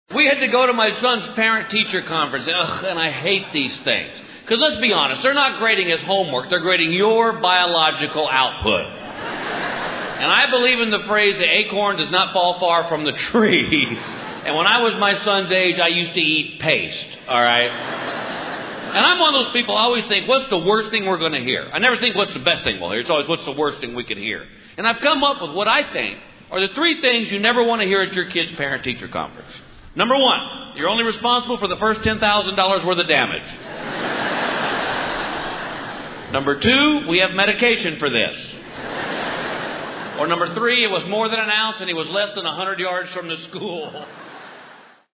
We had to go to my son's parent-teacher conference, and I hate these things. Because let's be honest, they're not grading his homework, they're grading your biological output. And I believe in the phrase, the acorn does not fall far from the tree. And when I was my son's age, I used to eat paste, all right? And I'm one of those people, I always think, what's the worst thing we're going to hear? I never think, what's the best thing we'll hear? It's always, what's the worst thing we can hear? And I've come up with what I think are the 3 things you never want to hear at your kid's parent-teacher conference. Number 1, you're only responsible for the first $10,000 worth of damage. Number 2, we have medication for this. Or number 3, it was more than an ounce and he was less than 100 yards from the school.